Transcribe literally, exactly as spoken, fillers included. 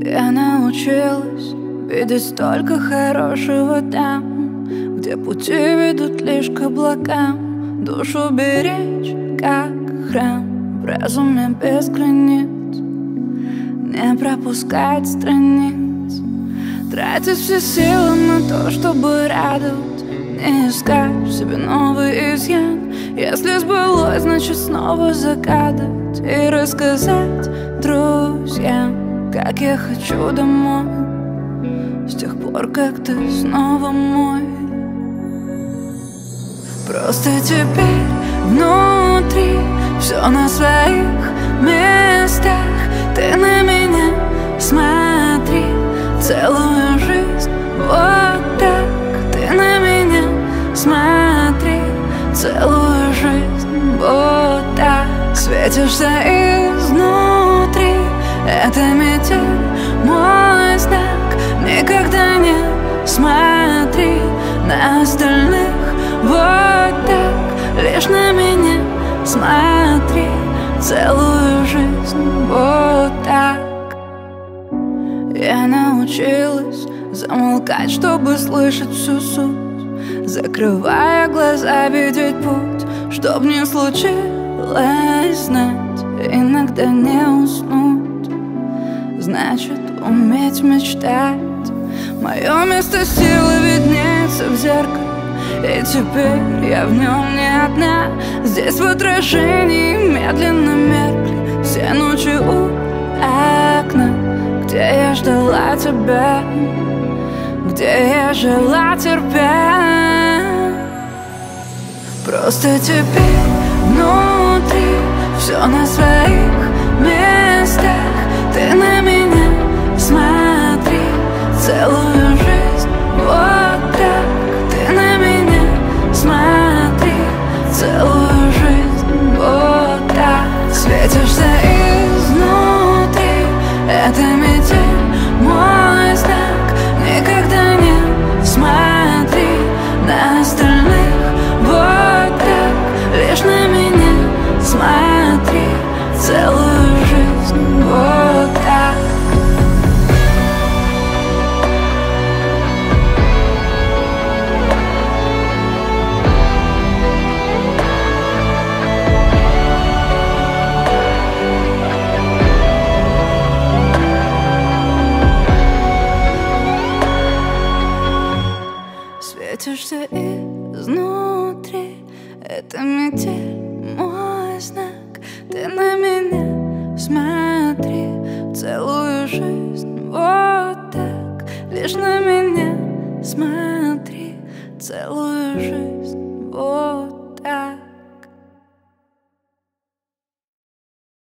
Я научилась видеть столько хорошего там, где пути ведут лишь к облакам. Душу беречь, как храм, в разуме без границ, не пропускать страниц, тратить все силы на то, чтобы радовать, не искать в себе новый изъян. Если сбылось, значит снова загадывать и рассказать друзьям, как я хочу домой, с тех пор, как ты снова мой. Просто теперь внутри все на своих местах. Ты на меня смотри целую жизнь вот так. Ты на меня смотри целую жизнь вот так. Светишься изнутри, это метель, мой знак. Никогда не смотри на остальных вот так. Лишь на меня смотри целую жизнь вот так. Я научилась замолкать, чтобы слышать всю суть, закрывая глаза, видеть путь. Чтоб не случилось, знать, иногда не уснуть, значит уметь мечтать. Мое место силы виднеется в зеркале, и теперь я в нем не одна. Здесь в отражении медленно меркли все ночи у окна, где я ждала тебя, где я жила терпя. Просто теперь внутри все на своих местах. Ты на меня смотри целую жизнь вот так. Ты на меня смотри целую жизнь вот так. Светишься изнутри, это метель, мой знак. Никогда не смотри на остальных вот так. Лишь на меня смотри целую жизнь вот так. Светишься изнутри, это метель, мой знак. Ты на меня смотри целую жизнь вот так. Лишь на меня смотри целую жизнь.